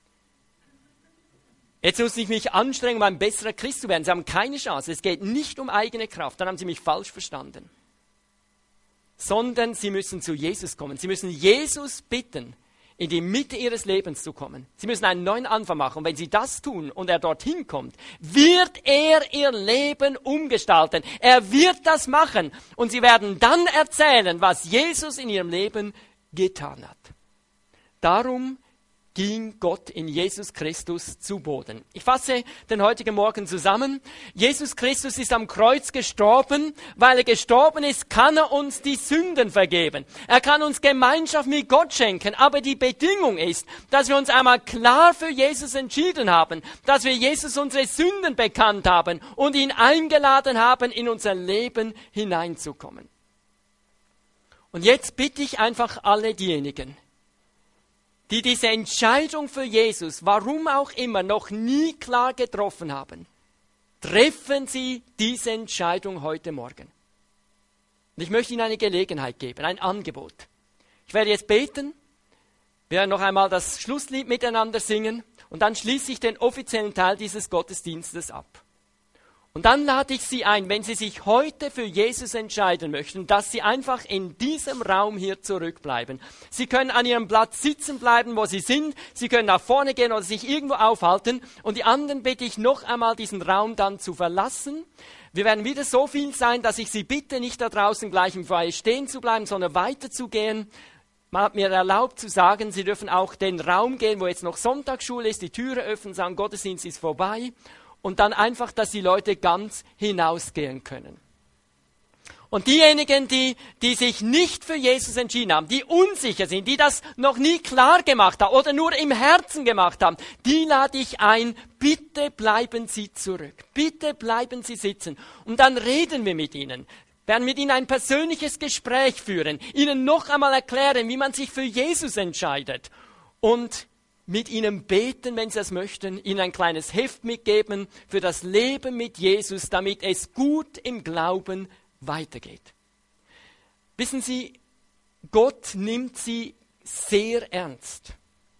Jetzt muss ich mich anstrengen, um ein besserer Christ zu werden. Sie haben keine Chance. Es geht nicht um eigene Kraft. Dann haben Sie mich falsch verstanden. Sondern Sie müssen zu Jesus kommen. Sie müssen Jesus bitten, in die Mitte ihres Lebens zu kommen. Sie müssen einen neuen Anfang machen. Und wenn sie das tun und er dorthin kommt, wird er ihr Leben umgestalten. Er wird das machen. Und sie werden dann erzählen, was Jesus in ihrem Leben getan hat. Darum ging Gott in Jesus Christus zu Boden. Ich fasse den heutigen Morgen zusammen. Jesus Christus ist am Kreuz gestorben. Weil er gestorben ist, kann er uns die Sünden vergeben. Er kann uns Gemeinschaft mit Gott schenken. Aber die Bedingung ist, dass wir uns einmal klar für Jesus entschieden haben, dass wir Jesus unsere Sünden bekannt haben und ihn eingeladen haben, in unser Leben hineinzukommen. Und jetzt bitte ich einfach alle diejenigen, die diese Entscheidung für Jesus, warum auch immer, noch nie klar getroffen haben, treffen Sie diese Entscheidung heute Morgen. Und ich möchte Ihnen eine Gelegenheit geben, ein Angebot. Ich werde jetzt beten, wir werden noch einmal das Schlusslied miteinander singen und dann schließe ich den offiziellen Teil dieses Gottesdienstes ab. Und dann lade ich Sie ein, wenn Sie sich heute für Jesus entscheiden möchten, dass Sie einfach in diesem Raum hier zurückbleiben. Sie können an Ihrem Platz sitzen bleiben, wo Sie sind. Sie können nach vorne gehen oder sich irgendwo aufhalten. Und die anderen bitte ich noch einmal, diesen Raum dann zu verlassen. Wir werden wieder so viel sein, dass ich Sie bitte, nicht da draußen gleich im Foyer stehen zu bleiben, sondern weiterzugehen. Man hat mir erlaubt zu sagen, Sie dürfen auch den Raum gehen, wo jetzt noch Sonntagsschule ist, die Türe öffnen, sagen, Gottesdienst ist vorbei. Und dann einfach, dass die Leute ganz hinausgehen können. Und diejenigen, die, die sich nicht für Jesus entschieden haben, die unsicher sind, die das noch nie klar gemacht haben oder nur im Herzen gemacht haben, die lade ich ein, bitte bleiben Sie zurück. Bitte bleiben Sie sitzen. Und dann reden wir mit Ihnen. Werden mit Ihnen ein persönliches Gespräch führen. Ihnen noch einmal erklären, wie man sich für Jesus entscheidet. Und mit Ihnen beten, wenn Sie das möchten, Ihnen ein kleines Heft mitgeben für das Leben mit Jesus, damit es gut im Glauben weitergeht. Wissen Sie, Gott nimmt Sie sehr ernst.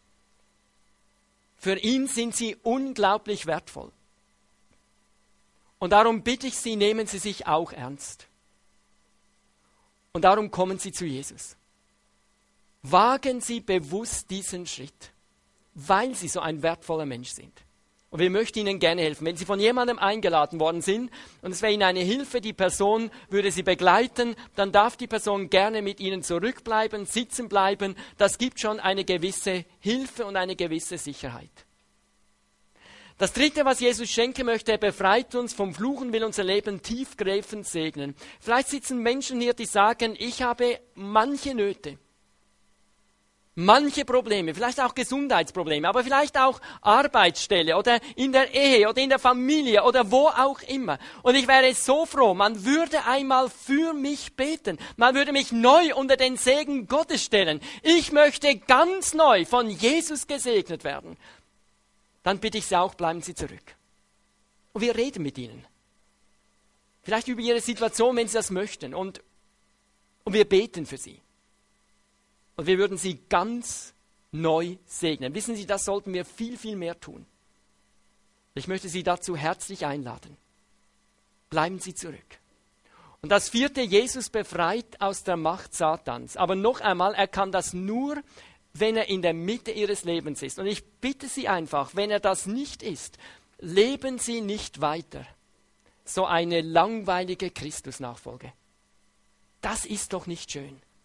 Für ihn sind Sie unglaublich wertvoll. Und darum bitte ich Sie, nehmen Sie sich auch ernst. Und darum kommen Sie zu Jesus. Wagen Sie bewusst diesen Schritt, weil Sie so ein wertvoller Mensch sind. Und wir möchten Ihnen gerne helfen. Wenn Sie von jemandem eingeladen worden sind und es wäre Ihnen eine Hilfe, die Person würde Sie begleiten, dann darf die Person gerne mit Ihnen zurückbleiben, sitzen bleiben. Das gibt schon eine gewisse Hilfe und eine gewisse Sicherheit. Das Dritte, was Jesus schenken möchte, er befreit uns vom Fluchen, will unser Leben tiefgreifend segnen. Vielleicht sitzen Menschen hier, die sagen, ich habe manche Nöte. Manche Probleme, vielleicht auch Gesundheitsprobleme, aber vielleicht auch Arbeitsstelle oder in der Ehe oder in der Familie oder wo auch immer. Und ich wäre so froh, man würde einmal für mich beten. Man würde mich neu unter den Segen Gottes stellen. Ich möchte ganz neu von Jesus gesegnet werden. Dann bitte ich Sie auch, bleiben Sie zurück. Und wir reden mit Ihnen. Vielleicht über Ihre Situation, wenn Sie das möchten. Und, und wir beten für Sie. Und wir würden Sie ganz neu segnen. Wissen Sie, das sollten wir viel, viel mehr tun. Ich möchte Sie dazu herzlich einladen. Bleiben Sie zurück. Und das vierte, Jesus befreit aus der Macht Satans. Aber noch einmal, er kann das nur, wenn er in der Mitte Ihres Lebens ist. Und ich bitte Sie einfach, wenn er das nicht ist, leben Sie nicht weiter so eine langweilige Christusnachfolge. Das ist doch nicht schön.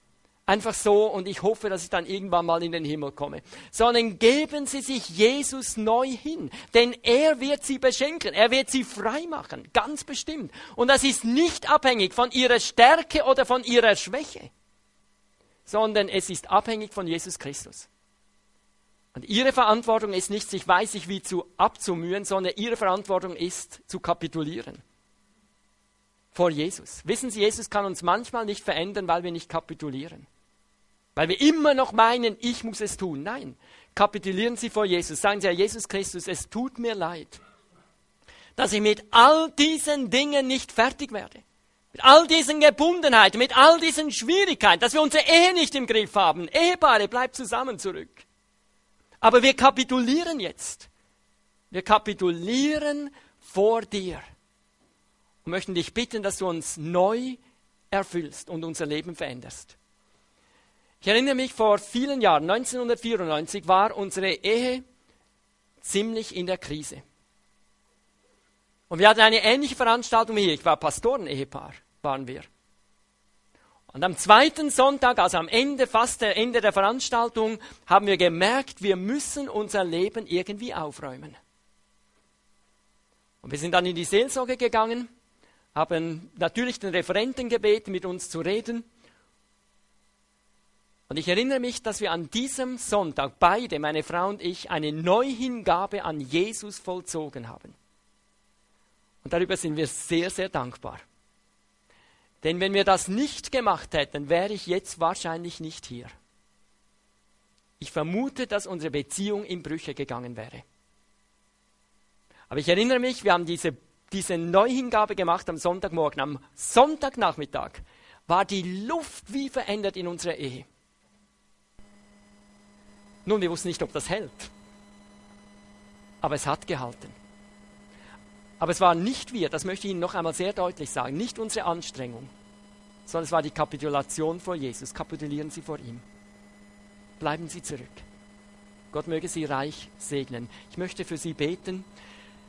einfach so und ich hoffe, dass ich dann irgendwann mal in den Himmel komme. Sondern geben Sie sich Jesus neu hin, denn er wird Sie beschenken, er wird Sie frei machen, ganz bestimmt. Und das ist nicht abhängig von Ihrer Stärke oder von Ihrer Schwäche, sondern es ist abhängig von Jesus Christus. Und Ihre Verantwortung ist nicht, sich weiß ich wie zu abzumühen, sondern Ihre Verantwortung ist, zu kapitulieren. Vor Jesus. Wissen Sie, Jesus kann uns manchmal nicht verändern, weil wir nicht kapitulieren. Weil wir immer noch meinen, ich muss es tun. Nein, kapitulieren Sie vor Jesus. Sagen Sie, Herr Jesus Christus, es tut mir leid, dass ich mit all diesen Dingen nicht fertig werde. Mit all diesen Gebundenheiten, mit all diesen Schwierigkeiten, dass wir unsere Ehe nicht im Griff haben. Ehepaare, bleibt zusammen zurück. Aber wir kapitulieren jetzt. Wir kapitulieren vor dir. Und möchten dich bitten, dass du uns neu erfüllst und unser Leben veränderst. Ich erinnere mich, vor vielen Jahren, neunzehnhundertvierundneunzig, war unsere Ehe ziemlich in der Krise. Und wir hatten eine ähnliche Veranstaltung wie hier. Ich war Pastoren-Ehepaar, waren wir. Und am zweiten Sonntag, also am Ende, fast am Ende der Veranstaltung, haben wir gemerkt, wir müssen unser Leben irgendwie aufräumen. Und wir sind dann in die Seelsorge gegangen, haben natürlich den Referenten gebeten, mit uns zu reden. Und ich erinnere mich, dass wir an diesem Sonntag beide, meine Frau und ich, eine Neuhingabe an Jesus vollzogen haben. Und darüber sind wir sehr, sehr dankbar. Denn wenn wir das nicht gemacht hätten, wäre ich jetzt wahrscheinlich nicht hier. Ich vermute, dass unsere Beziehung in Brüche gegangen wäre. Aber ich erinnere mich, wir haben diese, diese Neuhingabe gemacht am Sonntagmorgen. Am Sonntagnachmittag war die Luft wie verändert in unserer Ehe. Nun, wir wussten nicht, ob das hält. Aber es hat gehalten. Aber es waren nicht wir, das möchte ich Ihnen noch einmal sehr deutlich sagen, nicht unsere Anstrengung, sondern es war die Kapitulation vor Jesus. Kapitulieren Sie vor ihm. Bleiben Sie zurück. Gott möge Sie reich segnen. Ich möchte für Sie beten.